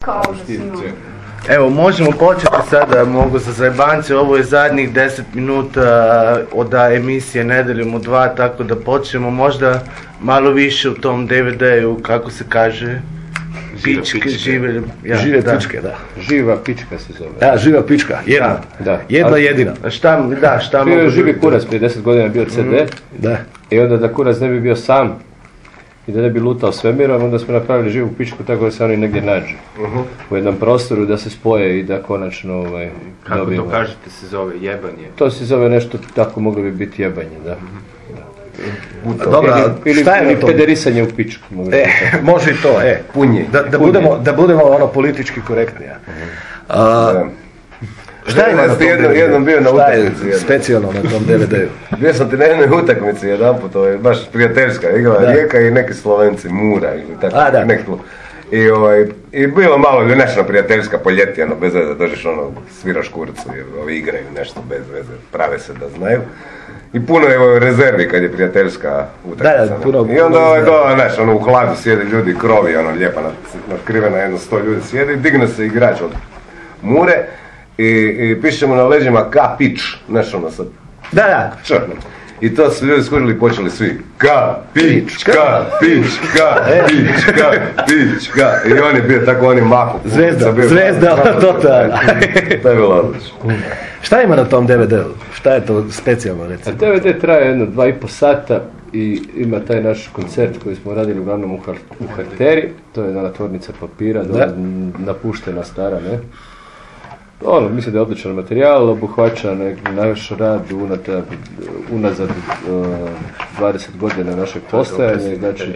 kao na svima. Evo, možemo početi sada, mogu za zajebance, ovo je zadnjih 10 minuta od emisije Nedeljom u 2, tako da počnemo možda malo više u tom DVD-u, kako se kaže, Žive pičke, da. Živa pička se zove. Da, živa pička, jedna. Da. Jedna jedina. Šta bio je Živi kurac, prije 10 godina bio CD. Da. I onda da kurac ne bi bio sam i da ne bi lutao svemirom, onda smo napravili živu pičku tako da se oni negdje nađu. U jednom prostoru da se spoje i da konačno kako dobijemo. to kažete se zove, jebanje? To se zove nešto, tako moglo bi biti jebanje, da. Dobro, šta je ili pederisanje u pičku. Može i to, punje. Da budemo ono politički korektni. Šta ima na tom jednom bio na utakmici? Specijalno na tom DVD-u? Bio sam ti na jednoj utakmici jedanput, baš prijateljska, igrala Rijeka i neki Slovenci, Mura ili tako. I bilo malo nešto prijateljska po ljeti, bez veze, dođeš sviraš kurcu jer ovi igraju nešto bez veze, prave se da znaju. I puno je rezervi kad je prijateljska utakmica. I onda u hladu sjede ljudi, krovi, lijepa natkrivena, jedno 100 ljudi sjede i digne se igrač od Mure i pišemo na leđima ka pič, sad. Da. I to su ljudi skužili i počeli svi ka pič, ka pič, ka pič, ka pič, ka. I on je bio tako, on je mahu. Zvezda, totalno. To je bilo odlično. Šta ima na tom DVD-u? Šta je to specijalno, recimo? DVD traje jedno 2,5 sata i ima taj naš koncert koji smo radili uglavnom u Harteri. To je jedna tvornica papira, napuštena stara, ne? Mislim da je odličan materijal, obuhvaća naš rad unazad 20 godina našeg postojanja, znači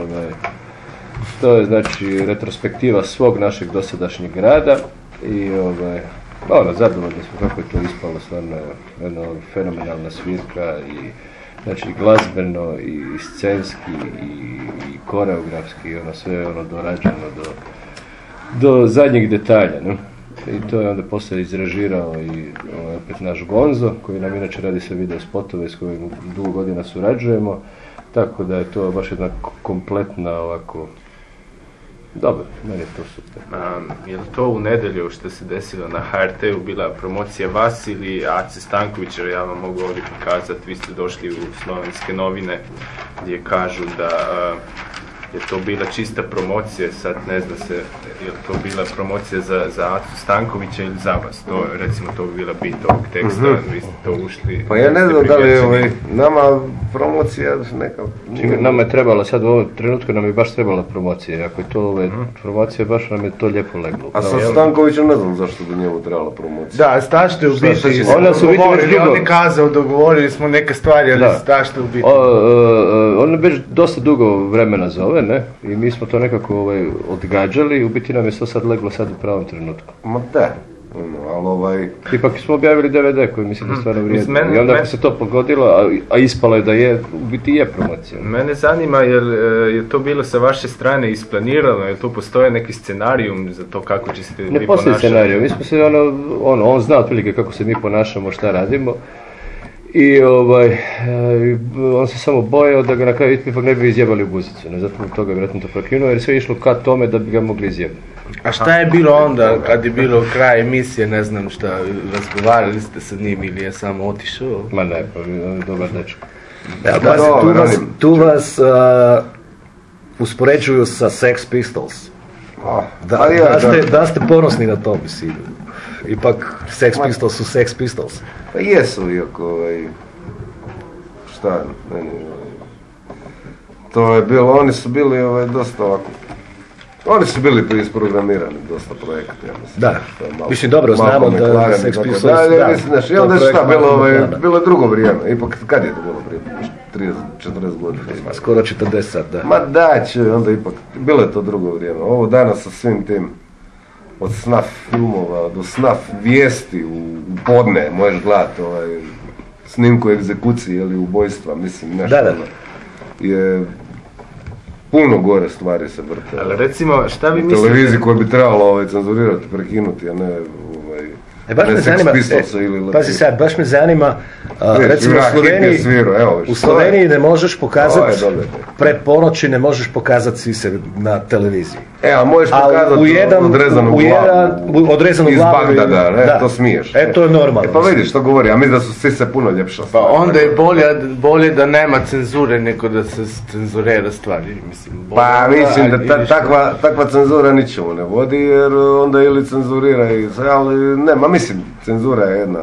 to je znači retrospektiva svog našeg dosadašnjeg rada i zadovoljni smo kako je to ispalo, stvarno jedna fenomenalna svirka i znači glazbeno i scenski i koreografski, sve dorađeno do zadnjeg detalja, ne? I to je onda poslije izrežirao i opet naš Gonzo, koji nam inače radi sve video spotove s kojim dugo godina surađujemo, tako da je to baš jedna kompletna ovako. Dobro, meni je to super. Je li to u nedjelju što se desilo na HRT-u bila promocija vas ili Ace Stankovića? Ja vam mogu ovdje pokazati, vi ste došli u Slovenske novine gdje kažu da je to bila čista promocija, sad ne zna se je li to bila promocija za Acu Stankovića ili za vas, to recimo to bi bila bit ovog teksta, vi ste to ušli. Pa ja ne znam da li je nama promocija neka. Nama je trebala, sad u ovom trenutku nam je baš trebala promocija, ako je to promocija, baš nam je to lijepo leglo. A sa Stankovićem ne znam zašto bi njemu trebala promocija. Da, Stašta je u biti, on je kazao, dogovorili smo neke stvari, ali Stašta je u biti. On je već dosta dugo vremena zove, ne? I mi smo to nekako odgađali, u biti nam je to sad leglo sad u pravom trenutku. Ma da, ali Ipak smo objavili DVD koji mislim da stvarno vrijedno. I onda ako se to pogodilo, a ispalo je da je, u biti je promocija. Mene zanima, je to bilo sa vaše strane isplanirano, je tu postoje neki scenarijum za to kako će se vi ponašati? Ne postoji scenarijum, mi smo se on zna otprilike kako se mi ponašamo, šta radimo. I on se samo bojao da ga na kraju ipak ne bi izjebali u guzicu, ne, zato toga je vjerojatno to prokinuo jer sve je išlo ka tome da bi ga mogli izjebati. A šta je bilo onda kad je bilo kraj emisije, ne znam šta, razgovarali ste sa njim ili je samo otišao? Ma ne, pa on je dobar dečko. Tu vas uspoređuju sa Sex Pistols. Da ste ponosni na to, mislim. Ipak Sex Pistols su Sex Pistols. Pa jesu, iako šta, to je bilo, oni su bili dosta ovako, oni su bili isprogramirani dosta projekata, ja mislim. Da, mislim dobro, znamo da Sex Pistols, da. I onda je šta, bilo je drugo vrijeme, ipak kad je to bilo prije 30-40 godina? Skoro 40 sad, da. Ma da će, onda ipak, bilo je to drugo vrijeme, ovo danas sa svim tim, od snaf filmova do snaf vijesti u podne, možeš gledati snimku egzekucije ili ubojstva, mislim, nešto je puno gore stvari se vrte. Ali recimo, šta vi mislite? Televiziji koju bi trebalo cenzurirati, prekinuti, a ne Sex Pistolsa ili... Pazi sad, baš me zanima, recimo u Sloveniji ne možeš pokazati, pred ponoći ne možeš pokazati sise na televiziji. A možeš pokazati odrezanu glavu iz Bagdada, ne? To smiješ. To je normalno. Pa vidiš što govori, a mislim da su sise puno ljepša. Pa onda je bolje da nema cenzure nego da se cenzurira stvari. Pa mislim da takva cenzura ničemu ne vodi, jer onda ili cenzurira i sve, ali nema, mislim, cenzura je jedna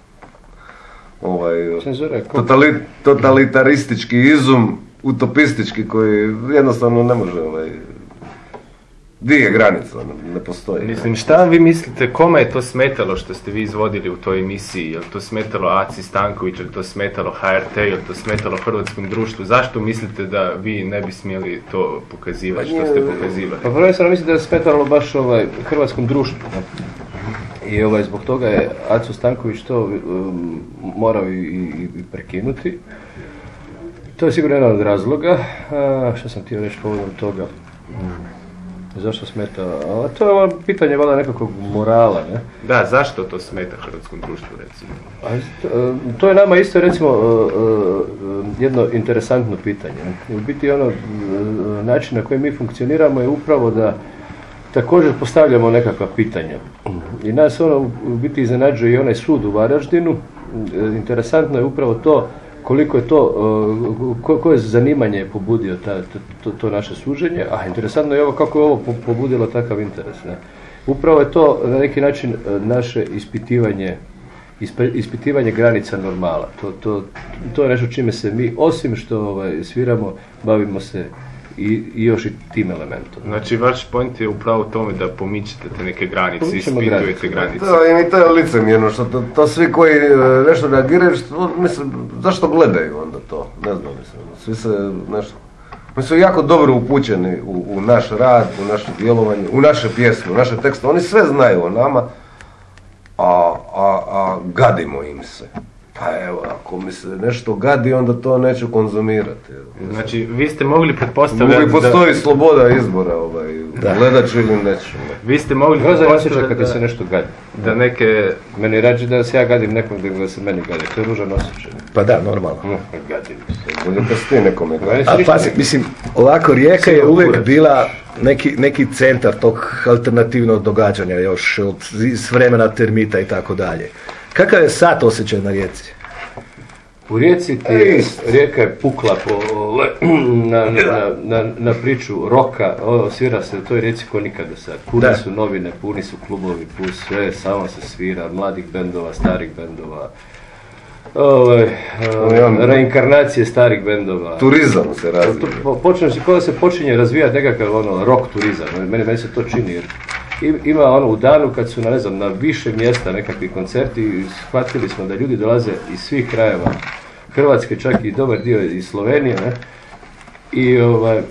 totalitaristički izum, utopistički koji jednostavno ne može Di je granica, ne postoji. Mislim, šta vi mislite, kome je to smetalo što ste vi izvodili u toj emisiji? Je li to smetalo Aci Stanković, je li to smetalo HRT, je li to smetalo hrvatskom društvu? Zašto mislite da vi ne bi smjeli to pokazivati što ste pokazivali? Pa prvenstveno mislim da je smetalo baš hrvatskom društvu. I zbog toga je Aco Stanković to morao i prekinuti. To je sigurno jedan od razloga. Što sam htio reći povodom toga? Zašto smeta? A to je pitanje valjda nekakvog morala, ne? Da, zašto to smeta hrvatskom društvu, recimo? To je nama isto, recimo, jedno interesantno pitanje. U biti način na koji mi funkcioniramo je upravo da također postavljamo nekakva pitanja. I nas u biti iznenađuje i onaj sud u Varaždinu. Interesantno je upravo to koliko je to, koje zanimanje je pobudio to naše suđenje, a interesantno je kako je ovo pobudilo takav interes. Ne? Upravo je to na neki način naše ispitivanje granica normala. To je nešto čime se mi, osim što sviramo, bavimo se i još i tim elementom. Znači, vaš point je upravo u tome da pomičete te neke granice, ispitujete granice. I to je licemjerno, što to svi koji nešto reagiraju, mislim, zašto gledaju onda to? Ne znam, mislim, svi se nešto... Mi su jako dobro upućeni u naš rad, u naše djelovanje, u naše pjesme, u naše tekste. Oni sve znaju o nama, a gadimo im se. Pa evo, ako mi se nešto gadi, onda to neću konzumirati. Znači, vi ste mogli pretpostavljati da... Postoji sloboda izbora, gledat ću ili neću. Vi ste mogli pretpostavljati kada se nešto gadi. Da neke... Meni rađe da se ja gadim nekom da se meni gadi. To je ružan osjećaj. Pa da, normalno. Gadim se. Bolje da si ti nekome gadi. A pazi, mislim, ovako Rijeka je uvijek bila neki centar tog alternativnog događanja još s vremena Termita i tako dalje. Kakav je sad osjećaj na Rijeci? U Rijeci Rijeka je pukla na priču roka, svira se u toj Rijeci ko nikada sad. Pune su novine, puni su klubovi, puni sve, samo se svira, mladih bendova, starih bendova, reinkarnacije starih bendova. Turizam se razvija. Kada se počinje razvijati nekakav rock turizam, meni se to čini jer ima u danu kad su na više mjesta nekakvi koncerti i shvatili smo da ljudi dolaze iz svih krajeva Hrvatske, čak i dobar dio iz Slovenije, ne? I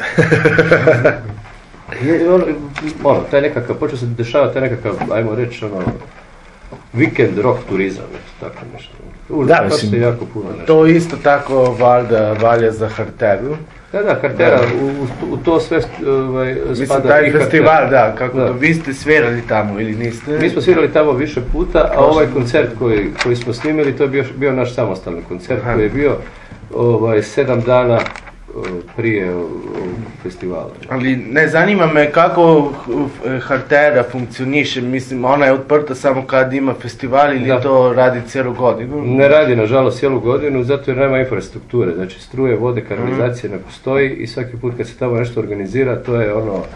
taj nekakav, počeo se dešavati taj nekakav, ajmo reći, vikend rock turizam, tako nešto. Da, mislim, jako puno nešto. To isto tako valja za Harteru. Da, Hartera, u to sve spada. Mislim, taj festival, da, kako vi ste svirali tamo ili niste? Mi smo svirali tamo više puta, a ovaj koncert koji smo snimili, to je bio naš samostalni koncert koji je bio 7 dana prije festivala. Ali ne zanima me kako Hartera funkcioniše, mislim, ona je otprta samo kad ima festival ili to radi cijelu godinu? Ne radi, nažalost, cijelu godinu, zato jer nema infrastrukture, znači struje, vode, kanalizacije ne postoji i svaki put kad se tamo nešto organizira, to je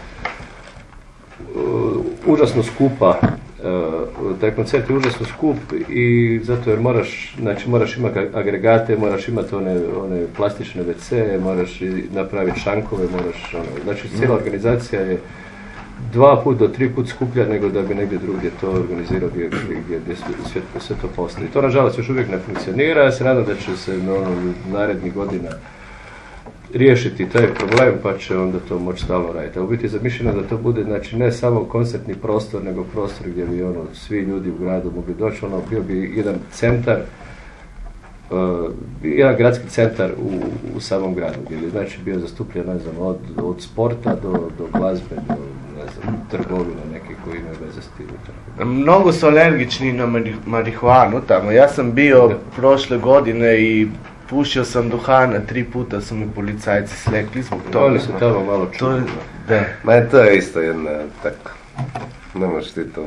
užasno skupa. Taj koncert je užasno skup i zato jer moraš imati agregate, moraš imati one plastične WC, moraš napraviti šankove, znači cijela organizacija je 2 do 3 puta skuplja nego da bi negdje drugdje to organizirao gdje sve to postoji. To nažalost još uvijek ne funkcionira, ja se nadam da će se narednih godina riješiti taj problem pa će onda to moći stalno raditi. A u biti je zamišljeno da to bude, znači, ne samo koncertni prostor, nego prostor gdje bi svi ljudi u gradu mogli doći, bio bi jedan centar, jedan gradski centar u samom gradu, gdje bi znači bio zastupljen, ne znam, od sporta do glazbe, do, ne znam, trgovine neke koji imaju veze s tim. Mnogo su alergični na marihuanu tamo. Ja sam bio prošle godine i pušio sam duhana, 3 puta su mi policajci slekli zbog toga. Oni su tamo malo čuli. Da. Ma to je isto jedna, tako, ne možeš ti to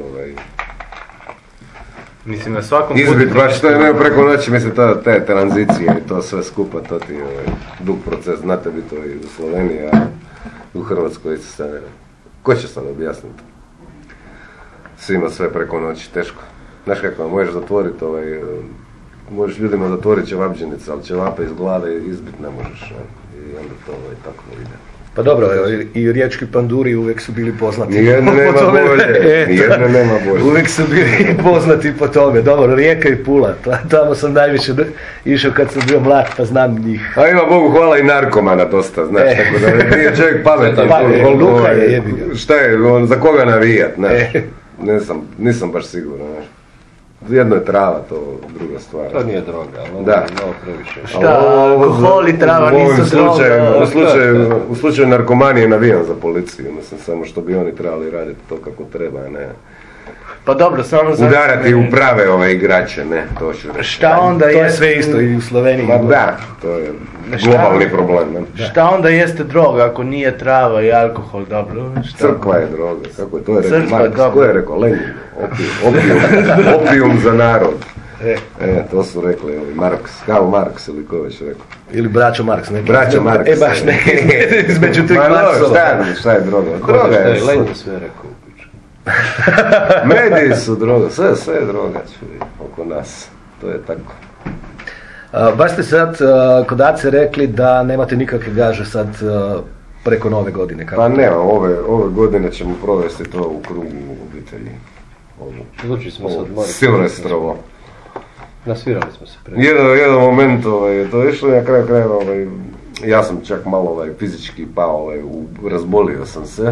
Mislim, na svakom putu... izbit, baš to je ne preko noći, mislim, te tranzicije i to sve skupa, to ti je dug proces, znate bi to i u Sloveniji, a u Hrvatskoj isto se ne. Ko će sad objasniti? Svima sve preko noći, teško. Znaš kako, možeš zatvoriti možeš ljudima zatvoriti ćevapđenice, ali ćevape iz glave izbit ne možeš, i onda to tako ide. Pa dobro, i riječki panduri uvijek su bili poznati. Nijedne nema bolje. Uvijek su bili poznati po tome. Dobro, Rijeka i Pula, tamo sam najviše išao kad sam bio mlad, pa znam njih. A ima Bogu hvala i narkomana dosta, znaš, tako da nije čovjek pametan. Luka je jebiga. Šta je, za koga navijat, znaš. Nisam baš siguran, znaš. Jedno je trava, to druga stvar. To nije droga, ali da. Malo previše. Šta, alkohol i trava nisu droga. U slučaju narkomanije navijam za policiju, mislim, samo što bi oni trebali raditi to kako treba, ne. Pa dobro, samo za... Udarati u prave igrače, ne, to ću reći. Šta onda to je sve isto i u Sloveniji. Ma da, to je globalni problem, ne. Šta onda jeste droga ako nije trava i alkohol, dobro? Crkva je droga, kako je, to je rekao Marks, ko je rekao, Lenin, opijum za narod. To su rekli Marks, Karl Marks ili ko već rekao. Ili braćo Marks, ne? Braćo Marks. Baš ne, između tih Marksova. Šta je droga? Droga je... Lenin sve rekao. Mediji su droga, sve je droga oko nas, to je tako. Baš ste sad kod Ace rekli da nemate nikakve gaže sad preko nove godine. Pa nema, ove godine ćemo provesti to u krugu obitelji. Znači smo se odmorili. Silvestrovo. Nasvirali smo se pre. Jedan moment to je išlo i na kraju krajeva ja sam čak malo fizički pao, razbolio sam se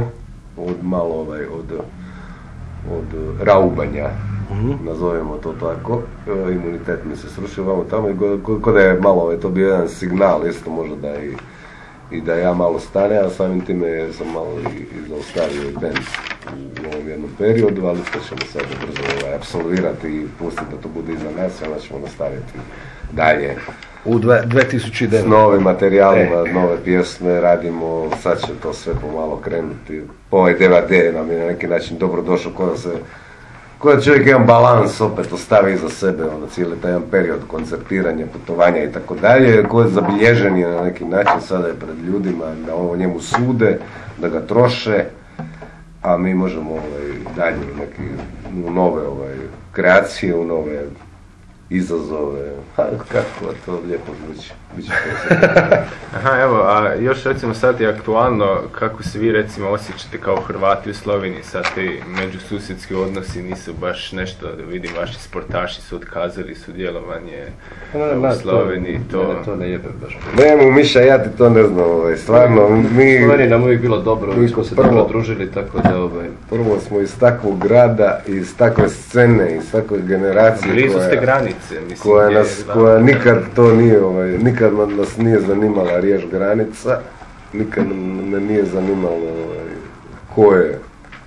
od raubanja, nazovemo to tako, imunitet mi se srušio vamo tamo i kod je malo, to bio jedan signal isto možda da ja malo stane, a samim time sam malo i zaustavio i band u ovom jednom periodu, ali to ćemo sad brzo apsolvirati i pustiti da to bude iza nas, onda ćemo nastaviti dalje. U 2009. S novim materijalima, nove pjesme radimo, sad će to sve pomalo krenuti. Ovaj DVD nam je na neki način dobro došao, koja čovjek jedan balans opet ostavi iza sebe, cijeli taj jedan period koncertiranja, putovanja i tako dalje, koji je zabilježen je na neki način, sada je pred ljudima, da ovo njemu sude, da ga troše, a mi možemo dalje u nove kreacije, u nove izazove, kako to lijepo zvuči. Aha, evo, a još recimo sad je aktualno kako se vi recimo osjećate kao Hrvati u Sloveniji, sad ti međususjedski odnosi nisu baš nešto, da vidim vaši sportaši su otkazali sudjelovanje u Sloveniji, to ne jebe baš. Nemo Miša, ja ti to ne znam, stvarno, mi... Sloveniji nam uvijek bilo dobro, mi smo se dobro družili, tako da... Prvo smo iz takvog grada, iz takve scene, iz takve generacije blizu ste granice, mislim, koja nikad to nije, nikad nas nije zanimala riječ granica, nikad me nije zanimalo ko je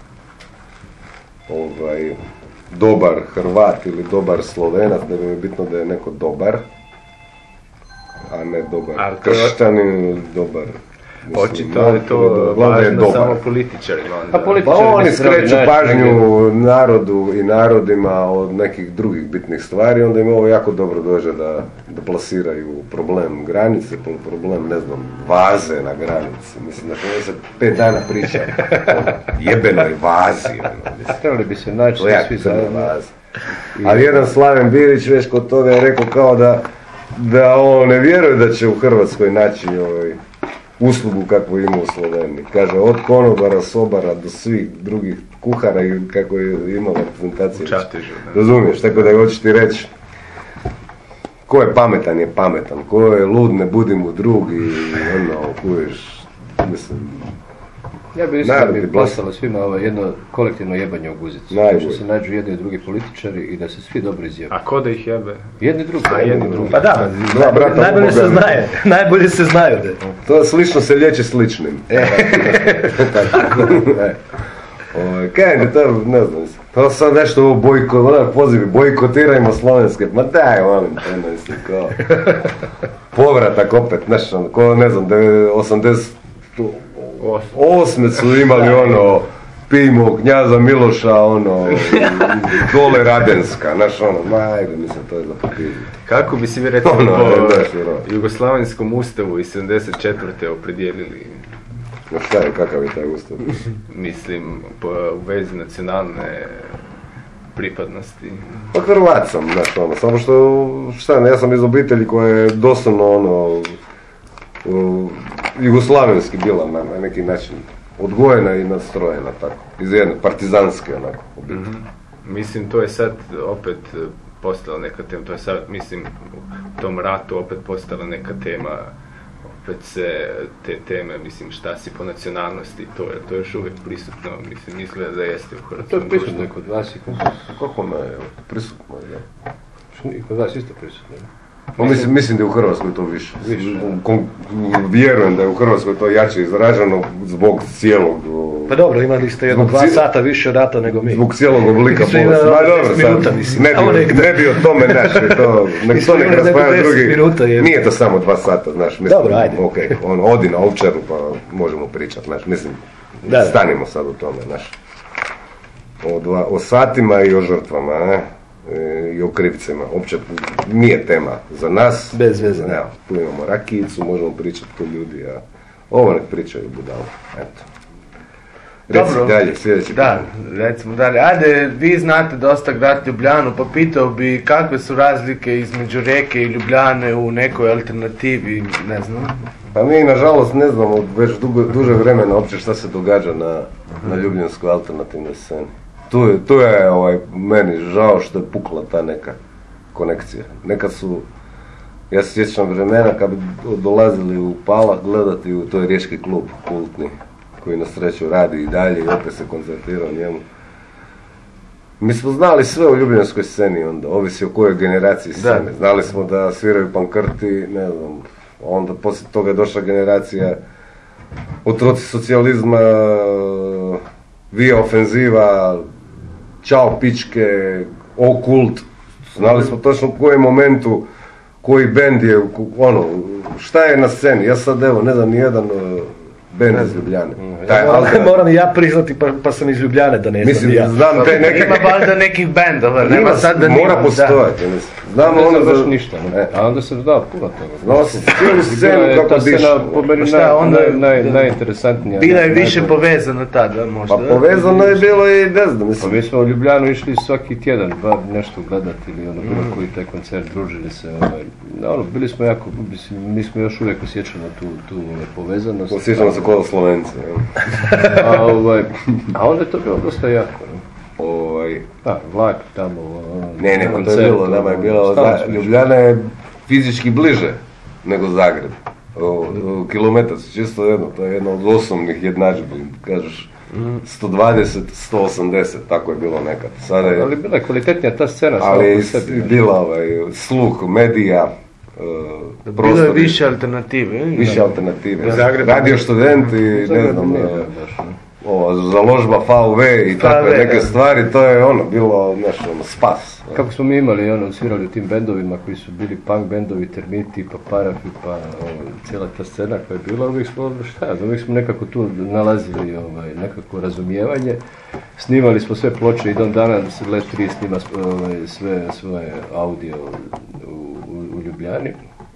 dobar Hrvat ili dobar Slovenac, nego mi je bitno da je neko dobar, a ne dobar kršćanin ili dobar. Očito je to važno samo političarima. Pa oni skreću pažnju narodu i narodima od nekih drugih bitnih stvari, onda im ovo jako dobro dođe da plasiraju problem granice, problem, ne znam, vaze na granici. Mislim da to se 5 dana priča o jebenoj vazi. Trebali bi se naći svi zajedno. Ali jedan Slaven Bilić već kod toga je rekao kao da on ne vjeruje da će u Hrvatskoj naći uslugu kakvu ima u Sloveniji. Kaže, od konobara, sobara do svih drugih kuhara i kako je imala prezentacija. Razumiješ, tako da hoćeš ti reći, ko je pametan je pametan, ko je lud ne budi mu drug i kuješ, mislim... Ja bih isto da bi poslala svima jedno kolektivno jebanje u guzicu. Što se nađu jedni i drugi političari i da se svi dobro izjebe. A ko da ih jebe? Jedni drugi. Pa da, najbolje se znaju. To slično se liječi sličnim. kaj to, ne znam, to sad nešto ovo pozivi, bojkotirajmo slovenske, ma daj, molim, to mislim, kao, povratak opet, znaš, ko, ne znam, 88. su imali ono, pijmo Knjaza Miloša, ono, dole Radenska, znaš, ono, ajde, mislim, to je za popiziti. Kako bi si vi recimo po jugoslavenskom ustavu iz 74. opredijelili? No šta je, kakav je taj ustav? Mislim, u vezi nacionalne pripadnosti. Pa Hrvat sam, znaš, ono, samo što, ja sam iz obitelji koja je doslovno, ono, jugoslavenski bila na neki način. Odgojena i nastrojena tako, iz jedne partizanske onako obitelji. Mm-hmm. Mislim, to je sad opet postala neka tema, to je sad, mislim, u tom ratu opet postala neka tema, opet se te teme, mislim, šta si po nacionalnosti, to je još uvijek prisutno, mislim, izgleda da jeste u hrvatskom društvu. To je prisutno kod vas i kod vas. Kako ne, prisutno je, da. I kod vas isto prisutno, ne? Mislim da je u Hrvatskoj to više. Vjerujem da je u Hrvatskoj to jače izraženo zbog cijelog... Pa dobro, imali ste 2 sata više rata nego mi. Zbog cijelog oblika povijesti. Ma dobro, sad, ne bi o tome našli, to nek raspravljaju drugi. Nije to samo 2 sata, znaš, mislim, dobro, ajde. Okay, odi na Ovčaru pa možemo pričati, znaš, mislim, stanimo sad u tome, znaš. O satima i o žrtvama, ne? I o krivcima. Uopće nije tema za nas. Bez veze. Evo, tu imamo rakijicu, možemo pričati ko ljudi, a ovo nek pričaju budalo. Eto. Reci dalje, sljedeći. Da, recimo dalje. Ajde, vi znate dosta grad Ljubljanu, pa pitao bi kakve su razlike između Rijeke i Ljubljane u nekoj alternativi, ne znam. Pa mi, nažalost, ne znamo već duže vremena uopće šta se događa na ljubljanskoj alternativnoj sceni. Tu je meni žao što je pukla ta neka konekcija. Nekad su, ja se sjećam vremena kad bi dolazili u Palach gledati u toj riječki klub kultni, koji na sreću radi i dalje i opet se koncertira o njemu. Mi smo znali sve o ljubljanskoj sceni onda, ovisi o kojoj generaciji scene. Znali smo da sviraju pankrti, ne znam, onda poslije toga je došla generacija otroci socijalizma, Via ofenziva, Ćao pičke, Okult. Znali smo točno u kojem momentu, koji bend je, ono, šta je na sceni. Ja sad evo, ne znam, nijedan bend iz Ljubljane. Moram i ja priznati, pa sam iz Ljubljane da ne znam. Mislim, znam te neke... Ima valjda nekih bendova, nema sad da mora postojati. Znamo ono baš ništa, a onda sam znao puno toga. Znao sam cijelu scenu kako dišu. Po meni najinteresantnija. Bila je više povezana tada, možda. Pa povezano je bilo i ne znam, mislim. Pa mi smo u Ljubljanu išli svaki tjedan, bar nešto gledati ili ono, bilo koji taj koncert, družili se. Bili smo jako, mi smo još uvijek osjećali tu povezanost. Osjećamo se kod Slovenci. A onda je to bilo dosta jako. Vlak tamo, ne, to je bilo, nama je bilo, Ljubljana je fizički bliže nego Zagreb. Kilometar su čisto jedno, to je jedno od osnovnih jednadžbi, kažeš 120, 180, tako je bilo nekad. Sada je, ali bila je kvalitetnija ta scena. Ali je bila sluh, medija, bilo je više alternative. Više alternative. Radio Student i ne znam, založba VV i takve neke stvari, to je bilo spas. Kako smo mi imali, svirali u tim bendovima koji su bili punk bendovi, Termiti, pa Parafi, pa cijela ta scena koja je bila, uvijek smo nekako tu nalazili nekako razumijevanje. Snimali smo sve ploče i dan dana da se Let 3 snima sve svoje audio u Ljubljani.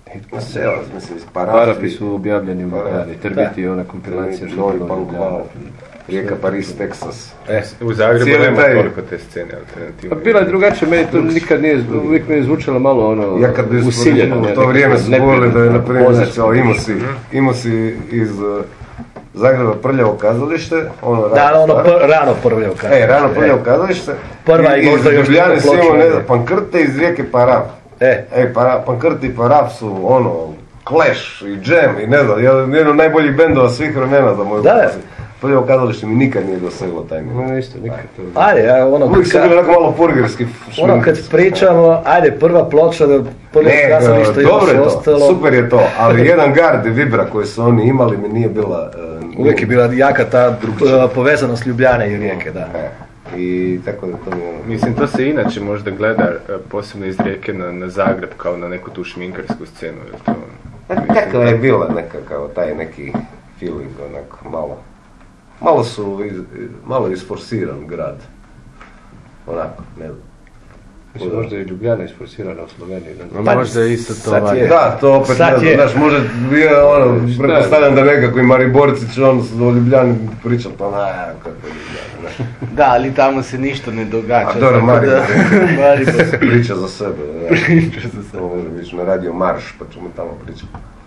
Parafi su objavljeni u Ljubljani, Termiti je ona kompilacija što je bila u Ljubljani. Rijeka, Paris, Teksas. U Zagrebu nema toliko te scene alternativne. Bila je drugačija, meni to nikad nije, uvijek mi je zvučalo malo ja kad bi usiljeno. U to vrijeme su govorili da je, na primjer, imao si iz Zagreba Prljavo kazalište. Rano Prljavo kazalište. Rano Prljavo kazalište. Prva i možda još Ljubljane si imao, ne znam, pankrte iz Rijeke Paraf. Pankrti i Paraf su, Clash i Jam i ne znam, jedan od najboljih bendova svih vremena za moju poziciju. Prvo kazalište mi nikad nije doseglo taj nivo. No isto, nikad to. Ajde, uvijek su bili onako malo purgerski šmink. Kad pričamo, ajde, prva ploča da prvo kazalište dobro je to, super je to, ali jedan gard i vibra koji su oni imali mi nije bila Uvijek je bila jaka ta povezanost Ljubljane i Rijeke, da. I tako da to Mislim, to se inače možda gleda posebno iz Rijeke na Zagreb kao na neku tu šminkarsku scenu. Kakva je bila neka kao taj neki feeling, onako malo isforsiran grad. Onako, ne znam. Mislim, možda je Ljubljana isforsirana u Sloveniji. Pa možda je isto to valjda. Da, to opet ne znam, znaš, može bio pretpostavljam da nekakvi Mariborci će o Ljubljani pričati, pa kako je Ljubljana. Da, ali tamo se ništa ne događa. A dobro, Maribor priča za sebe. Priča za sebe. Ovo može biti na radio Marš, pa ćemo tamo pričati.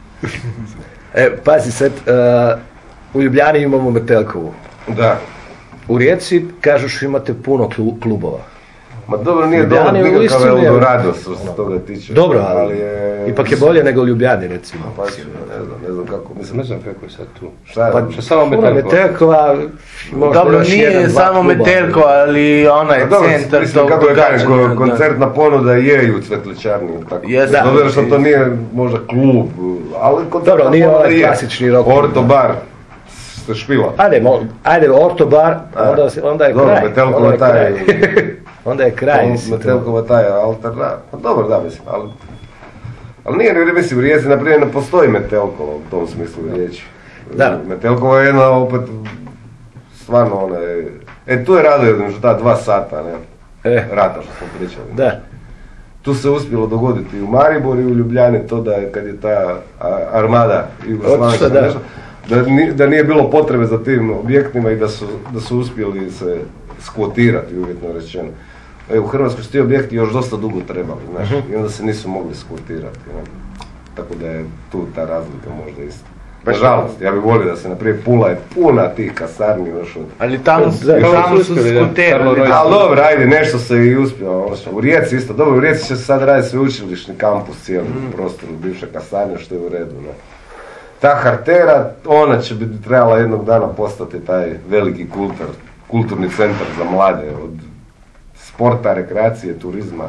Pazi sad, u Ljubljani imamo Metelkovu. Da. U Rijeci, kažeš, imate puno klubova. Ma dobro, nije dobro nikakav Eldorado što se toga tiče. Dobro, ali ipak je bolje nego u Ljubljani, recimo. Pa ne znam kako. Mislim, ne znam kako je sad tu. Šta samo Metelkova. Dobro, nije samo Metelkova, ali onaj centar tog događanja. Koncertna ponuda je i u Cvetličarni. Dobro što to nije možda klub, ali dobro, nije onaj klasični rock. Orto bar. Špila. Ajde, Orto bar, onda je kraj. Dobro, Metelkova taj. Onda je kraj. Metelkova taj altar, da. Pa dobro, da, mislim, ali nije, mislim, u Rijeci, naprimjer, ne postoji Metelkova u tom smislu riječi. Da. Metelkova je jedna, opet, stvarno, ona je, tu je Radojedno, što ta 2 sata, ne? Rata, što smo pričali. Da. Tu se uspjelo dogoditi u Mariboru i u Ljubljani to da je, kad je ta armada Jugoslavijska nešto, da nije bilo potrebe za tim objektima i da su uspjeli se skvotirati, uvjetno rečeno. U Hrvatskoj su ti objekti još dosta dugo trebali, znaš, i onda se nisu mogli skvotirati. Tako da je tu ta razlika možda isto. Nažalost, ja bih volio da se naprijed Pula je puna tih kasarni još od... Ali tamo su skuterali. Ali dobro, ajde, nešto se i uspio. U Rijeci isto, dobro, u Rijeci će se sad raditi sveučilišni kampus cijeli prostoru bivše kasarne, što je u redu, ne. Ta Hartera, ona će bi trebala jednog dana postati taj veliki kulturni centar za mlade, od sporta, rekreacije, turizma.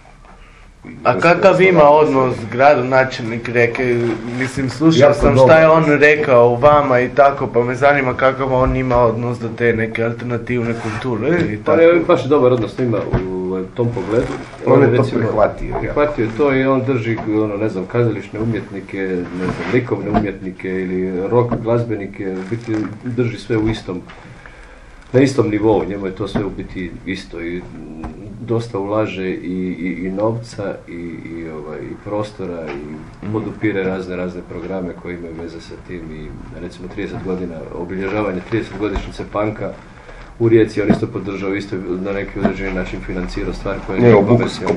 A kakav ima odnos gradonačelnik Rijeke? Mislim, slušao sam šta je on rekao u vama i tako, pa me zanima kakav on ima odnos do te neke alternativne kulture i tako. Pa je baš dobar odnos ima u tom pogledu. On je to prihvatio. Prihvatio to i on drži, ne znam, kazališne umjetnike, ne znam, likovne umjetnike ili rock glazbenike, biti drži sve u na istom nivou, njemu je to sve u biti isto i dosta ulaže i novca i prostora i podupire razne programe koji imaju veze sa tim i recimo 30 godina, obilježavanje 30-godišnjice punka u Rijeci, on isto podržao, isto na neki određeni način financirao stvari koje nije komercijalno.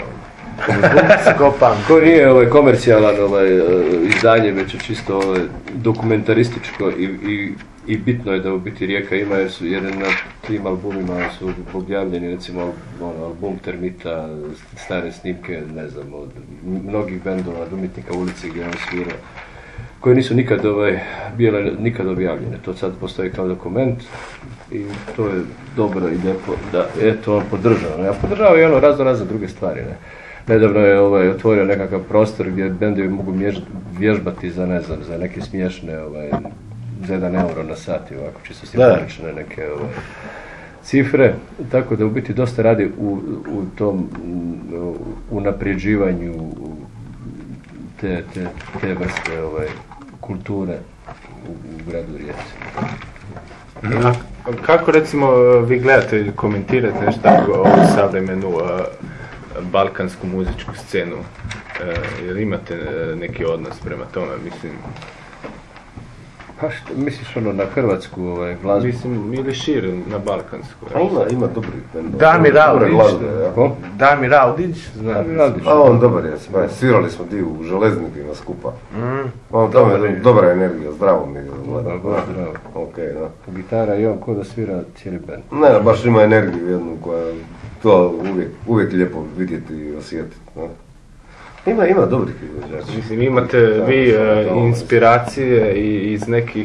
Ko nije komercijalan izdanje, već je čisto dokumentarističko i bitno je da u biti Rijeka ima jer na tim albumima su objavljeni recimo album Termita, stare snimke, ne znam, od mnogih bendova, od Umjetnika ulici gdje on svira, koje nisu bile nikad objavljene. To sad postoji kao dokument i to je dobro i lijepo da eto on podržava. Ja podržava i razne druge stvari. Ne? Nedavno je otvorio nekakav prostor gdje bendovi mogu vježbati za ne znam, za neke smiješne za 1 euro na sat i ovako čisto simbolične neke cifre, tako da u biti dosta radi u tom unapređivanju te vrste kulture u gradu Rijeci. A kako recimo vi gledate ili komentirate nešto tako ovu savremenu balkansku muzičku scenu? Jel imate neki odnos prema tome, mislim? Pa što misliš na hrvatsku glazbu? Mislim, ili šire na balkansku. Ima dobrih bendova. Damir Audić, znam. A on dobar je, svirali smo ti u Železnikima skupa. On dobra energija, zdravo mi je. Zdravo. Gitara i on ko da svira cijeli band. Ne, baš ima energiju jednu koja to uvijek lijepo vidjeti i osjetiti. Ima dobrih izvođača. Mislim, imate vi inspiracije iz nekih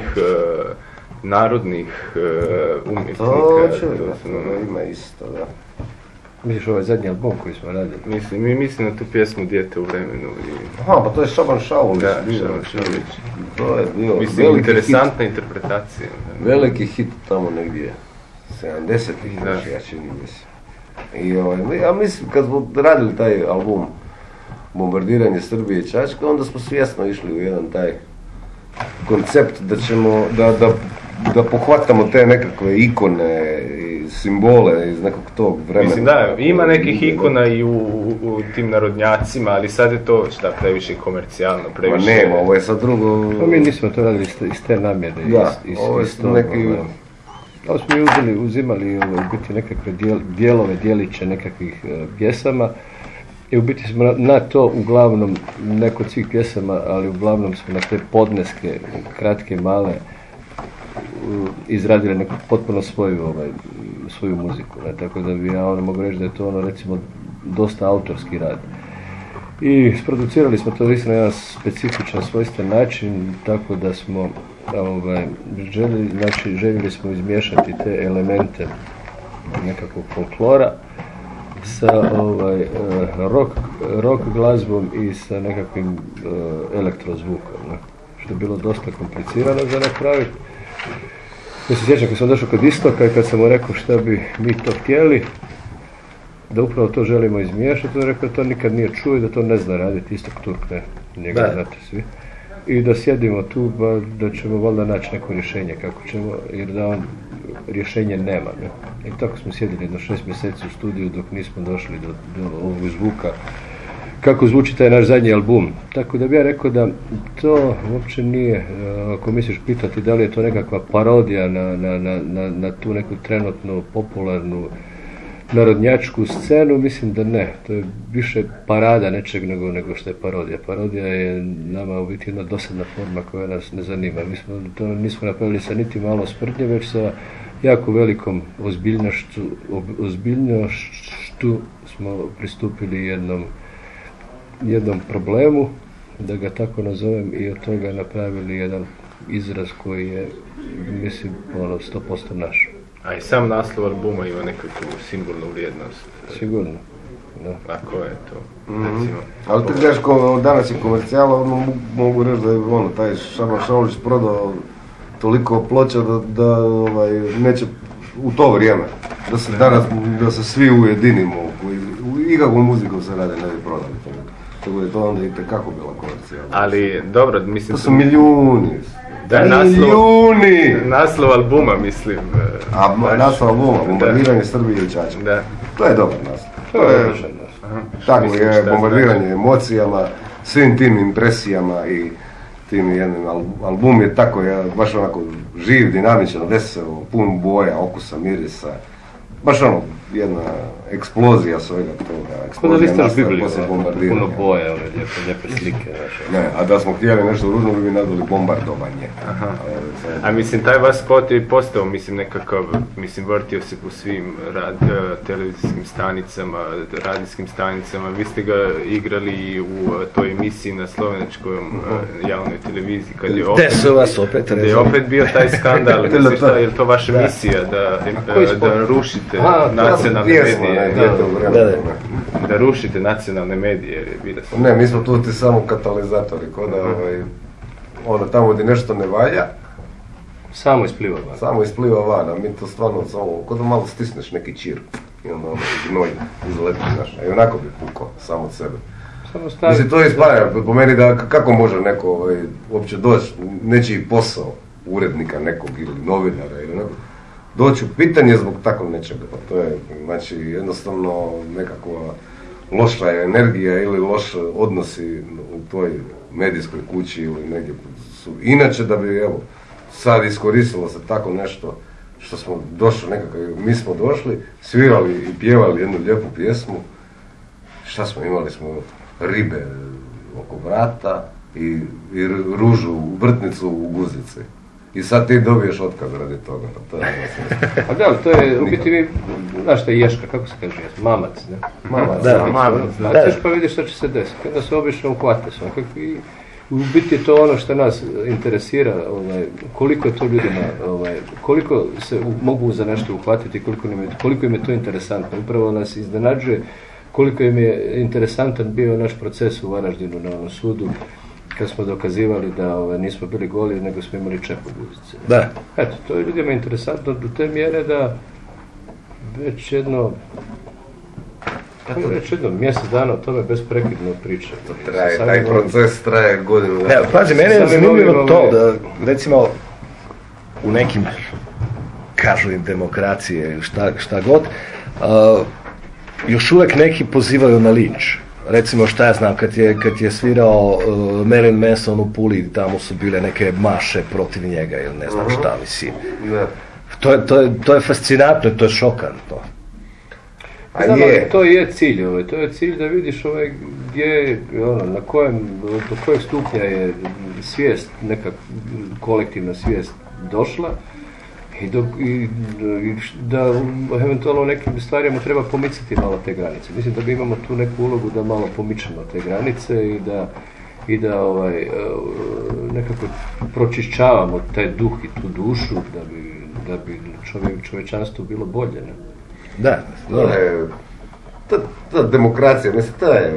narodnih umjetnika. To ima isto, da. Misliš ovaj zadnji album koji smo radili? Mislim na tu pjesmu Dijete u vremenu. Aha, pa to je Šaban Šaulić. Da, Šaban Šaulić. To je bio mislim, interesantna interpretacija. Veliki hit tamo negdje, 70-ih, ja čini mislim. Ja mislim, kad smo radili taj album Bombardiranje Srbije i Čačka, onda smo svjesno išli u jedan taj koncept da ćemo, da pohvatamo te nekakve ikone i simbole iz nekog tog vremena. Mislim da, ima nekih ikona i u tim narodnjacima, ali sad je to previše komercijalno, previše... Ma nema, ovo je sad drugo... Pa mi nismo to radili iz te namjere. Da, ovo je neki... Ovo smo uzimali u biti nekakve dijelove, dijeliće nekakvih pjesama i u biti smo na to uglavnom, ne kod svih pjesama, ali uglavnom smo na te podneske, kratke, male, izradili neku potpuno svoju muziku. Ne? Tako da bi ja mogu reći da je to recimo dosta autorski rad. I sproducirali smo to na jedan specifičan, svojstven način, tako da smo željeli smo izmiješati te elemente nekakvog folklora sa rock glazbom i sa nekakvim elektrozvukom, ne? Što je bilo dosta komplicirano za napraviti. Ja se sjećam kad sam došao kod Istoka i kad sam mu rekao šta bi mi to htjeli, da upravo to želimo izmiješati, on rekao da to nikad nije čuo i da to ne zna raditi, Istok Turk, ne, njega znate svi. I da sjedimo tu, da ćemo valjda naći neko rješenje kako ćemo, jer da on rješenje nema. Ne? I tako smo sjedili jedno 6 mjeseci u studiju dok nismo došli do ovog zvuka, kako zvuči taj naš zadnji album. Tako da bi ja rekao da to uopće nije, ako misliš pitati da li je to nekakva parodija na tu neku trenutnu popularnu narodnjačku scenu, mislim da ne. To je više parada nečeg nego što je parodija. Parodija je nama u biti jedna dosadna forma koja nas ne zanima. Mi smo to nismo napravili sa niti malo sprdnje, već sa jako velikom ozbiljnošću smo pristupili jednom problemu, da ga tako nazovem, i od toga napravili jedan izraz koji je, mislim, 100% naš. A i sam naslov albuma ima nekakvu simbolnu vrijednost. Sigurno, da. A ko je to? Recimo. Ali ti gledaš danas je komercijala, mogu reći da je taj Šaban Šaulić prodao toliko ploča da neće u to vrijeme, da se danas, da se svi ujedinimo, ikakvom muzikom se rade, ne bi prodali. Tako je to onda i tekako bila komercijala. Ali, dobro, mislim... To su milijuni. Da je naslov albuma, mislim. Naslov albuma, Bombardiranje Srbije i Čačka. Da. To je dobar naslov. Tako je, bombardiranje emocijama, svim tim impresijama i tim jednim album je tako, baš onako živ, dinamičan, veseo, pun boja, okusa, mirisa. Baš jedna eksplozija svega toga. Kako da listaš Bibliju, puno boje, lijepe slike. Ne, a da smo htjeli nešto ružno bi nazvali bombardovanje. Aha. A mislim, taj vas spot je postao, mislim, nekakav, mislim, vrtio se po svim televizijskim stanicama, radijskim stanicama. Vi ste ga igrali u toj emisiji na slovenačkoj javnoj televiziji. Gde su vas opet? Gde je opet bio taj skandal. Mislim, šta, je li to vaša misija da rušite nacionalne medije? Da rušite nacionalne medije, jer je bila sam... Ne, mi smo tu ti samo katalizatori, kod tamo gdje nešto ne valja, samo ispliva van, a mi to stvarno kod da malo stisneš neki čir i onda gnoj izleti, znaš, i onako bi pukao samo od sebe. Mislim, to ispaja po meni da kako može neko uopće doći, nečiji posao urednika nekog ili novinara ili nekog, doći u pitanje zbog tako nečega. To je, znači, jednostavno nekakva loša energija ili loše odnosi u toj medijskoj kući ili negdje su. Inače da bi, evo, sad iskoristilo se tako nešto što smo došli nekako, mi smo došli, svirali i pjevali jednu lijepu pjesmu. Šta smo imali? Smo ribe oko vrata i ružu, vrtnicu u guzici. I sad ti dobiješ otkaz radi toga, to je a da, to je, u biti, znaš šta je ješka, kako se kaže, mamac, ne? Mamac, da. Pa vidiš šta će se desiti, onda se obično uhvate svakak U biti je to ono što nas interesira, koliko je to ljudima, koliko se mogu za nešto uhvatiti, koliko im je to interesantno. Upravo nas iznenađuje koliko im je interesantan bio naš proces u Varaždinu na onom sudu, kad smo dokazivali da nismo bili goli, nego smo imali čep u guzice. Da. Eto, to je ljudima interesantno do te mjere da već jedno mjesec dana o tome besprekidno priča. Taj proces traje godinu. Pazi, mene je zanimljivo to da, recimo, u nekim, kažu im demokracije, šta god, još uvijek neki pozivaju na linč. Recimo, šta ja znam, kad je svirao Marilyn Manson u Puli, tamo su bile neke maše protiv njega ili ne znam šta, mislim. To je fascinantno, to je šokantno. To je cilj, to je cilj da vidiš gdje, do kojeg stupnja je svijest, neka kolektivna svijest došla i da eventualno u nekim stvarima treba pomicati malo te granice. Mislim da mi imamo tu neku ulogu da malo pomičemo te granice i da nekako pročišćavamo taj duh i tu dušu da bi čovječanstvu bilo bolje. Ne? Da, ta demokracija, mislim, ta je,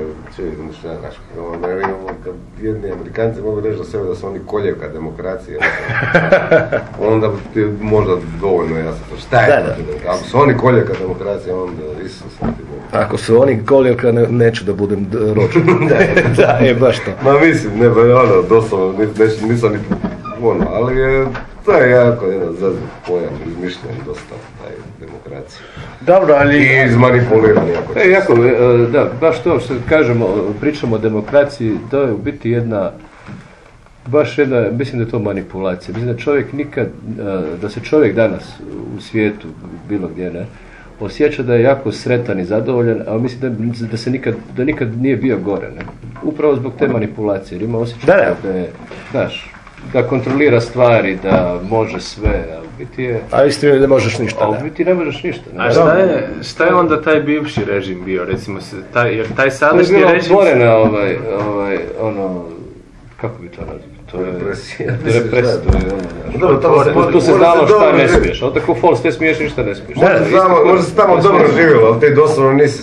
kad jedni Amerikanci mogu reći za sebe da su oni koljevka demokracije, onda ti je možda dovoljno jasno, šta je to? Ako su oni koljevka demokracije, onda Isus. Ako su oni koljevka, neću da budem ročan. Da, je baš to. Ma mislim, doslovno, nisam ni ali to je jako jedan zazir pojam, izmišljen dosta, taj demokracija. Dobro, ali... I izmanipuliran jako. Da, baš to što kažemo, pričamo o demokraciji, to je u biti mislim da je to manipulacija. Mislim da čovjek nikad, da se čovjek danas u svijetu, bilo gdje ne, osjeća da je jako sretan i zadovoljan, a mislim da nikad nije bio gore, ne? Upravo zbog te manipulacije, jer ima osjećaj da je, da kontrolira stvari, da može sve, a u biti je... A istina je da možeš ništa, a u biti ne možeš ništa. Ne? A šta je onda taj bivši režim bio, recimo, jer taj sadašnji režim... To je bilo otvorena, kako bi to nazvao? To je represija. Tu se znalo šta ne smiješ, ali tako false, ne smiješ ništa ne smiješ. Možda se tamo dobro živjelo, ali te doslovno nisi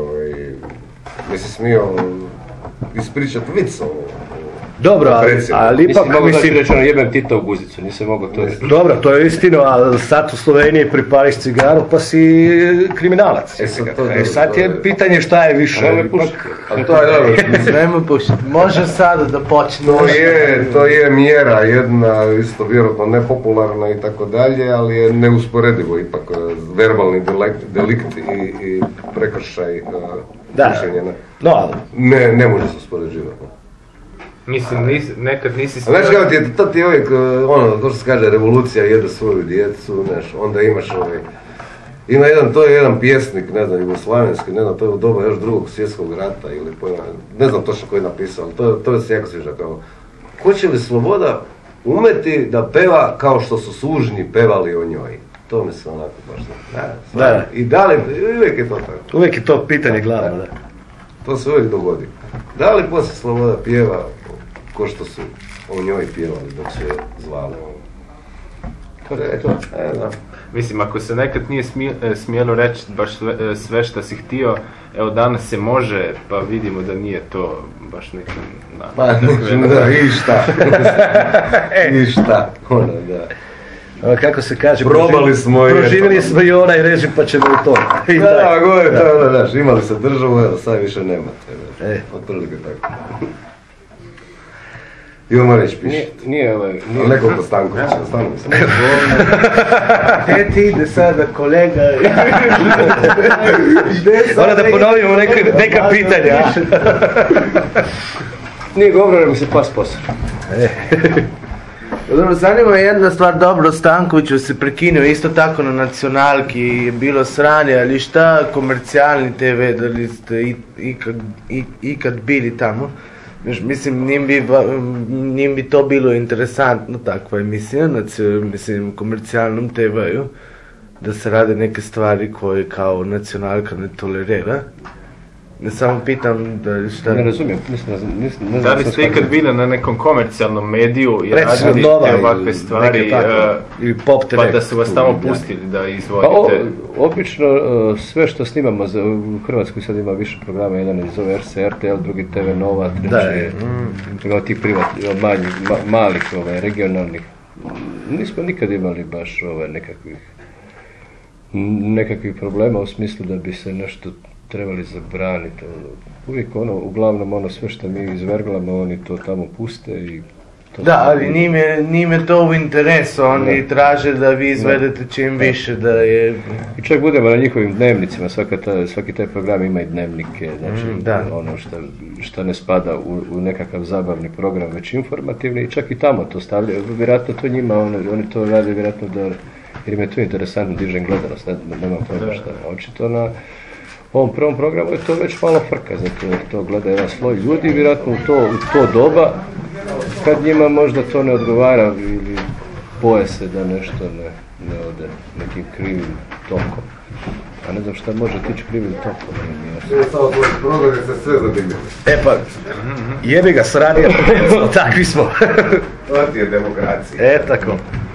smio ispričati vic. Dobro, ali ipak mislim rečeno jebem Tita u guzicu, nisam mogao to reći. Dobro, to je istina, ali sad u Sloveniji pripališ cigaru pa si kriminalac. Sad je pitanje šta je više. Nemo pušiti. Može sada da počne. To je mjera jedna, isto vjerojatno nepopularna i tako dalje, ali je neusporedivo ipak verbalni delikt i prekršaj pušenja. Ne može se uspoređivati. Mislim, nekad nisi... Znaš kako ti je uvijek, to što se kaže, revolucija jede svoju djecu, onda imaš to je jedan pjesnik, ne znam, jugoslavenski, ne znam, to je u doba još Drugog svjetskog rata ili ne znam točno ko je napisao, ali to je se jako sviđa kao, hoće li sloboda umeti da peva kao što su sužnji pevali o njoj? To mi se onako baš da. I da li, uvijek je to tako. Uvijek je to pitanje glavno, da. To se uvijek dogodi. Da li poslije sloboda pjeva ko što su o njoj pjevali dok su je zvali? Mislim, ako se nekad nije smjelo reći baš sve što si htio, evo danas se može, pa vidimo da nije to baš neki... I šta? Kako se kaže, probali smo proživjeli smo i onaj režim pa ćemo i to. Govori, imali se državu, evo sad više nemate. Otprilike tako. Imamo reći pišiti. Nije nekoliko Stankovića, stanu mi se. Ti ide sada kolega. Ona da ponovimo neka pitanja. Nije govno, nego se pas posao. Dobro, zanima je jedna stvar, dobro, Stankoviću se prekinuo, isto tako na Nacionalki je bilo sranje, ali šta komercijalni TV, da li ste ikad bili tamo? Mislim, njim bi to bilo interesantno, takva emisija, na komercijalnom TV-u, da se rade neke stvari koje kao Nacionalka ne tolerira. Ne samo pitam da šta... Ne razumijem, ne da li ste ikad bili na nekom komercijalnom mediju i radili te ovakve stvari, pa da su vas tamo pustili da izvodite? Pa obično sve što snimamo, u Hrvatskoj sad ima više programa, jedan je zove RTL, drugi TV Nova, treći je tih malih, regionalnih. Nismo nikad imali baš nekakvih problema u smislu da bi se nešto trebali zabraniti. Uvijek uglavnom sve što mi izverglamo, oni to tamo puste i... Da, ali njime to u interesu, oni traže da vi izvedete čim više, da je... I čak budemo na njihovim dnevnicima, svaki taj program ima i dnevnike, znači ono što ne spada u nekakav zabavni program, već informativni, i čak i tamo to stavljaju, vjerojatno to njima, oni to rade vjerojatno da, jer im je to interesantno, diže gledanost, nemam pojma šta, očito na ovom prvom programu je to već malo frka, zato jer to gleda jedan sloj ljudi, vjerojatno u to doba, kad njima možda to ne odgovara ili boje se da nešto ne ode nekim krivim tokom. A ne znam šta može tići krivim tokom. Samo tvoj program je se sve zadimljeno. Pa, jebi ga sranija, takvi smo. To ti je demokracija. Tako.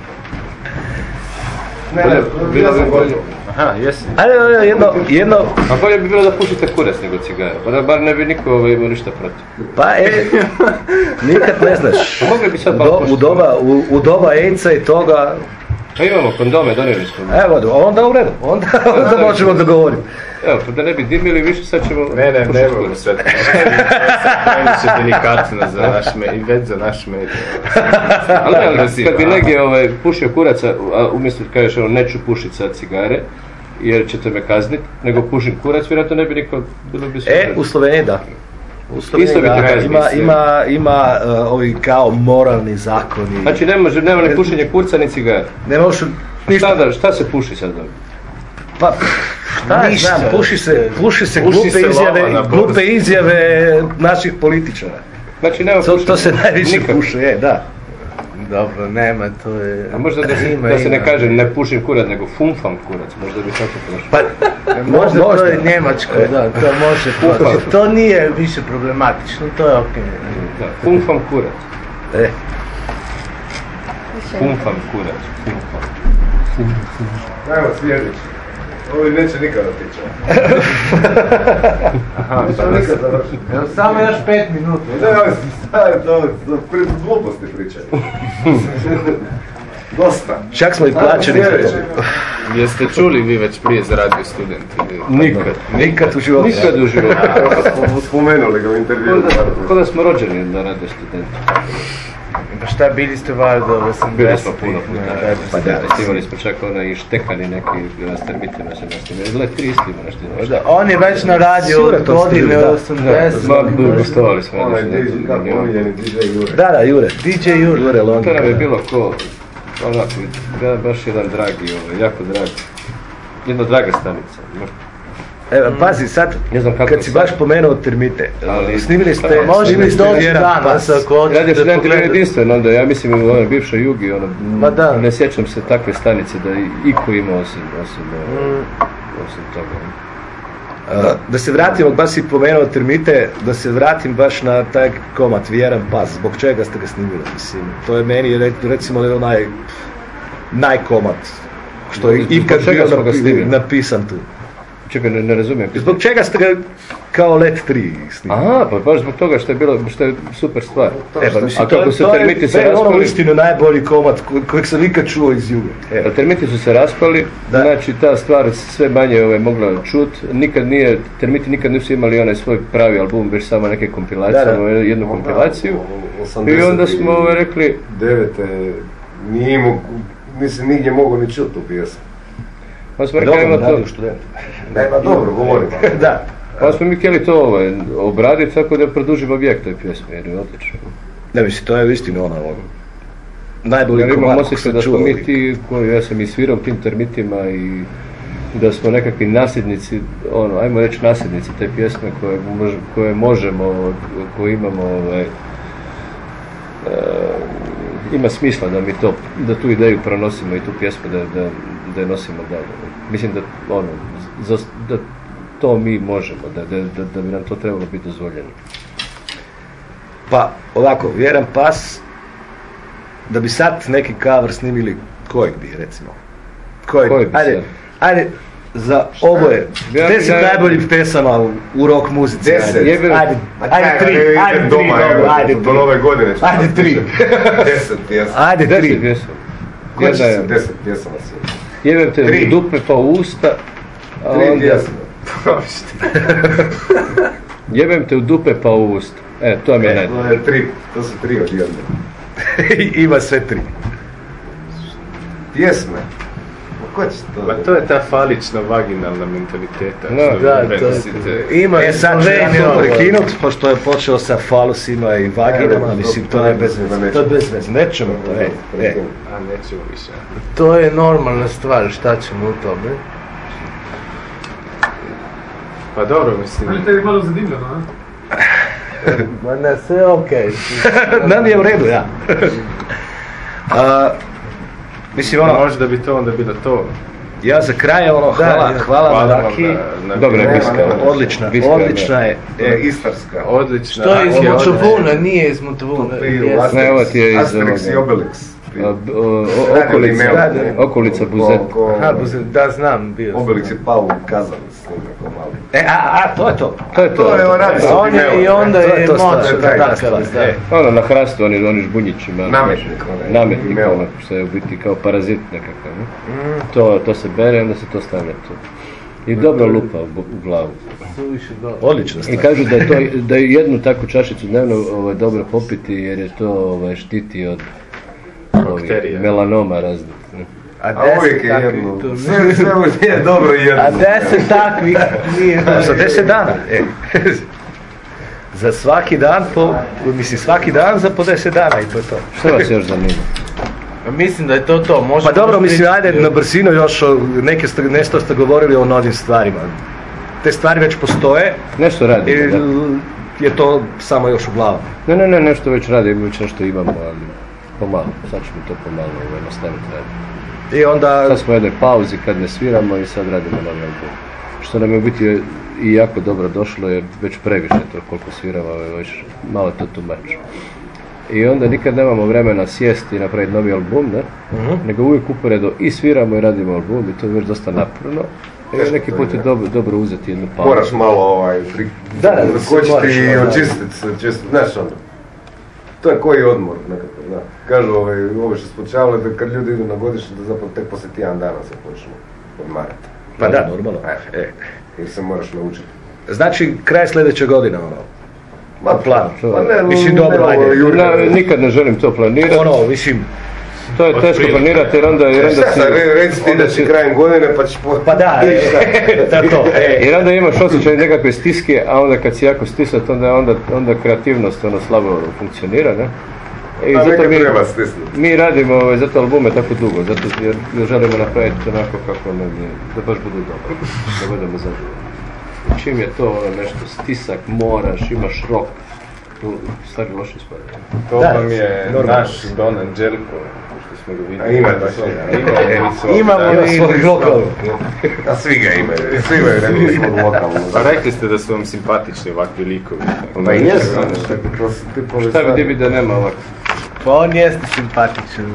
Ne, bilo sam bolje. Aha, jesi. Jedno... A bolje bi bilo da pušite kurac nego cigare, pa da bar ne bi niko imao ništa protiv. Pa nikad ne znaš. Mogli bi sad u doba AIDS-a i toga... Pa imamo kondome, donijeli smo. Evo, onda u redu, onda možemo dogovoriti. Evo, pa da ne bi dimili više, sad ćemo... Ne mogu sve to. Previše delikatno za naš medij, već za naš medij. Ali kad bi negdje pušio kuraca, a umjesto kažeš neću pušiti sad cigare, jer ćete me kazniti, nego pušim kurac, vjerojatno ne bi niko bilo bi sve. U Sloveniji da. U Sloveniji ima ovi kao moralni zakoni. Znači nema ni pušenje kurca ni cigare. Ne možeš ništa. Šta se puši sad? Pa ništa. Puši se glupe izjave naših političara. Znači nema pušenja. To se najviše puše, da. Dobro, nema, to je... A možda da se ne kaže ne pušim kurac, nego fumfam kurac, možda bi tako prošlo. Pa, možda to je njemačko, da, to može. To nije više problematično, to je okej. Fumfam kurac. Fumfam kurac, fumfam. Evo sljedeći. Ovi neće nikada tići. Nikad završiti. Samo još 5 minuta. To gluposti pričaju. Dosta. Čak smo i plaćeni. Jeste čuli vi već prije za Radio Student? Nikad u životu. Nikad u životu. Spomenuli ga u intervju. Kao da smo rođeni na Radio Student. Pa šta, bili ste valjda u 80? Bili smo puno puta. Pa da, imali smo čak i štekani neki s termitima se nastavili. Let 3 ima nešto. On je već na radio od godine 80. Gostovali smo. Onaj DJ Jure. Da, Jure. DJ Jure. To nam je bilo ko, onako, baš jedan dragi, jako dragi. Jedna draga stanica. Evo, pazi, sad, kad si baš pomenuo termite, snimili ste... Može mi doći danas ako hoćete Radio Student je jedinstven, onda ja mislim u onoj bivšoj Jugi, ne sjećam se takve stanice da iko ima osim toga. Da se vratimo, baš si pomenuo termite, da se vratim baš na taj komad Vjeran pas, zbog čega ste ga snimili, mislim, to je meni recimo onaj najkomad, što je ikad bio napisan tu. Čekaj, ne razumijem. Zbog čega ste ga kao Let 3 snimili? Aha, pa baš zbog toga što je super stvar. A kako su termiti se raspali... To je ono istinu najbolji komad kojeg sam nikad čuo iz Juge. Termiti su se raspali, znači ta stvar sve manje mogla čuti. Termiti nikad nisu imali onaj svoj pravi album, već samo neke kompilacije, jednu kompilaciju. I onda smo rekli... 9. Nisam nigdje mogu ni čuti tu pjesmu. Pa smo rekli, ima to... Nema dobro, govorim. Da. Pa smo mi htjeli to obraditi tako da produžimo vijek toj pjesmi, jer je odlično. Ne, mislim, to je istinu najbolji komad kog sam čuo. Da smo mi ti, ja sam i svirao tim termitima i da smo nekakvi nasljednici, ajmo reći nasljednici te pjesme koje možemo, koje imamo, ima smisla da mi da tu ideju pronosimo i tu pjesmu da je nosimo dalje. Mislim da to mi možemo, da bi nam to trebalo biti dozvoljeno. Pa ovako, Vjeran Pas, da bi sad neki cover snimili, kojeg bi recimo? Kojeg bi ajde, za oboje, 10 najboljih pesama u rock muzici. 10? Ajde 3, ajde 3. Do nove godine. Ajde 3. 10 pjesama. Ajde 3. Koji će se 10 pjesama svi? Jebem te u dupe pa u usta, a 3 pjesama. Jebem te u dupe pa u usta. To mi je najbolje. To su 3 od jedne. Ima sve 3. Pjesme. Ko će to? Pa to je ta falična vaginalna mentaliteta. Ima sad ću ja to prekinut, pošto je počeo sa falusima i vaginama, mislim, to je bez veze. To je bez veze, nećemo to, A nećemo više. To je normalna stvar, šta ćemo u tome? Pa dobro, mislim. Ali te je malo zadivljeno, a? Ma ne, sve okej. Nam je u redu, ja. Mislim, možda bi to onda bilo to. Ja za kraj, hvala na Raki. Dobra viska. Odlična je. Istarska. Odlična. Što je iz Motovuna, nije iz Motovuna. Ne, ovo ti je iz Asterix i Obelix. Okolica Buzet. Aha, Buzet, da znam, bio. Obelix je pao u kazan s njim neko malo. To je to. To je radi se On je i onda je moćan takav. Ono na hrastu, oni žbunjićima. Nametnik. Ono što je u biti kao parazit nekakav. To se bere, onda se to stavlja tu. I dobro lupa u glavu. Odlična stvar. I kažu da je jednu takvu čašicu dnevno dobro popiti jer je to štiti od melanoma raznih. A uvijek je jedno. Sve je dobro jedno. A 10 takvih nije. Za 10 dana. Za svaki dan svaki dan za po 10 dana i to je to. Što vas još zanima? Mislim da je to. Pa dobro, mislim, ajde na brzinu još nešto ste govorili o novim stvarima. Te stvari već postoje. Nešto radimo, je to samo još u glavu? Ne, nešto već radimo, već nešto imamo, ali pomalo. Sad ćemo to pomalo nastaviti raditi. I onda... Sad smo u jednoj pauzi kad ne sviramo i sad radimo novi album. Što nam je u biti i jako dobro došlo jer već previše to koliko sviramo, već malo to tumač. I onda nikad nemamo vremena sjesti i napraviti novi album, ne? Nego uvijek uporedo i sviramo i radimo album i to je već dosta naporno. I neki put je dobro uzeti jednu pauzu. Moraš malo kočiti i očistiti, znaš ono. To je koji odmor nekako, da. Kažu ove što spočavali da kad ljudi idu na godišnje da zapravo tek poslije tjedan dana se počnu odmarati. Pa da, normalno. Jer se moraš naučiti. Znači, kraj sljedeće godine, Ma plan. Mislim, dobro, ajde. Nikad ne želim to planirati. Mislim... To je teško planirati jer onda Reci ti da si krajem godine pa ćeš... Pa da, to. Jer onda imaš osjećaj nekakve stiske, a onda kad si jako stisat, onda kreativnost slabo funkcionira, ne? I zato mi radimo zato albume tako dugo, zato jer želimo napraviti onako kako nam je, da baš budu dobro, da budemo zadovoljni. Čim je to nešto stisak, moraš, imaš rok, stvari loše ispada. To vam je naš Don Angelico, što smo ga vidjeli. Imamo svoj lokal. A svi ga imaju, svi imaju nekog svog lokalnog. Pa rekli ste da su vam simpatični ovakvi likovi. Pa jesu. Šta vidi da nema ovako? Pa on jeste simpatičan.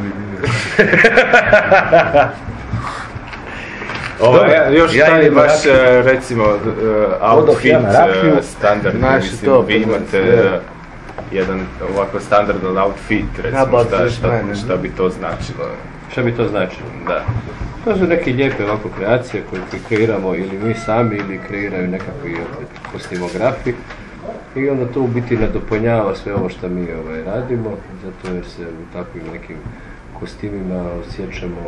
Još taj vaš, recimo, outfit standardni, mislim, vi imate jedan ovako standardan outfit, recimo, šta bi to značilo? Šta bi to značilo? Da. To su neke lijepe ovako kreacije koje kreiramo ili mi sami ili kreiraju nekakvi kostimografi i onda to u biti nadopunjava sve ovo što mi radimo, zato jer se u takvim nekim kostimima osjećamo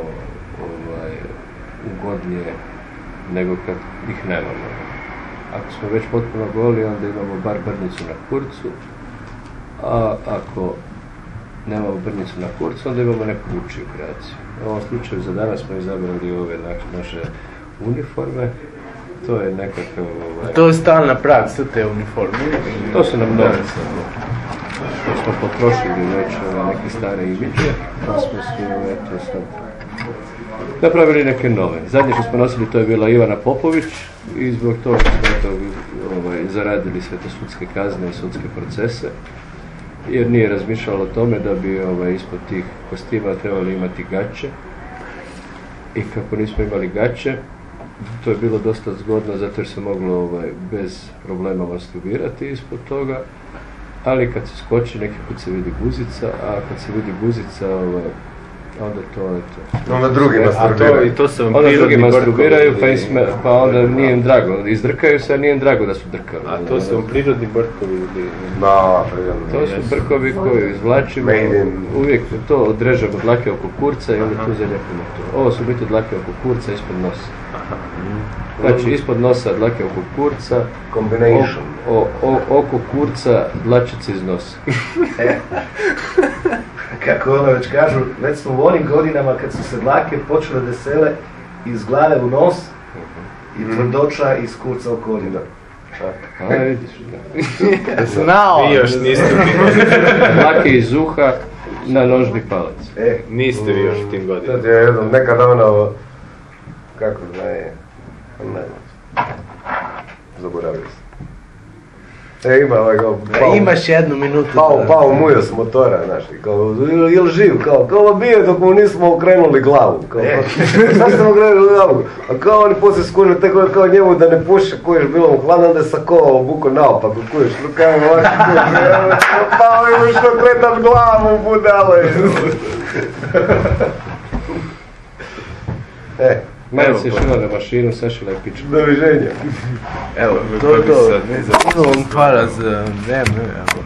ugodnije nego kad ih nemamo. Ako smo već potpuno goli, onda imamo bar brnicu na kurcu, a ako nemamo brnicu na kurcu, onda imamo neku drugčiju kreaciju. U ovom slučaju za danas smo izabrali ove naše uniforme. To je nekakav... To je stalna praksa, te uniforme? To su nam nove. To smo potrošili već neke stare imidže, pa smo svi sad napravili neke nove. Zadnje što smo nosili to je bila Ivana Popović i zbog toga smo zaradili sve te sudske kazne i sudske procese, jer nije razmišljalo o tome da bi ispod tih kostima trebali imati gaće. I kako nismo imali gaće, to je bilo dosta zgodno zato jer se moglo bez problema masturbirati ispod toga, ali kad se skoči neki put se vidi guzica, a kad se vidi guzica onda to je to. Onda drugi masturbiraju. I to su vam onda drugi prirodni masturbiraju brkovi. pa onda nije im drago, izdrkaju se, a nije im drago da su drkali. A to su vam prirodni brkovi ili... Da, prirodni. To su brkovi koji izvlačimo, uvijek to odrežemo dlake oko kurca i onda tu zalijepimo to. Ovo su biti dlake oko kurca ispod nosa. Znači ispod nosa dlake oko kurca, Combination. oko kurca dlačice iz nosa. Kako ono već kažu, već smo u onim godinama kad su se dlake počele da sele iz glave u nos i tvrdoća iz kurca u koljena. A vidiš, da. Znao! Vi još niste u tim godinama. Dlake iz uha na nožni palac. Niste vi još u tim godinama. Sad je jednom nekada kako da je, ne znam, zaboravio sam. Ima Imaš 1 minutu. Pao mujo s motora, znaš, kao, jel živ, kao bio dok mu nismo okrenuli glavu, sad smo okrenuli glavu, a kao oni poslije skužili, tako kao njemu da ne puše, kuješ, bilo mu hladno, onda je sakovao obuko naopako, kuješ, rukavim ovako, pao je mu što okretat glavu, budale. Mene se šila na mašinu, sašila je pičku. Doviđenja. Evo, to. Imam para za vreme.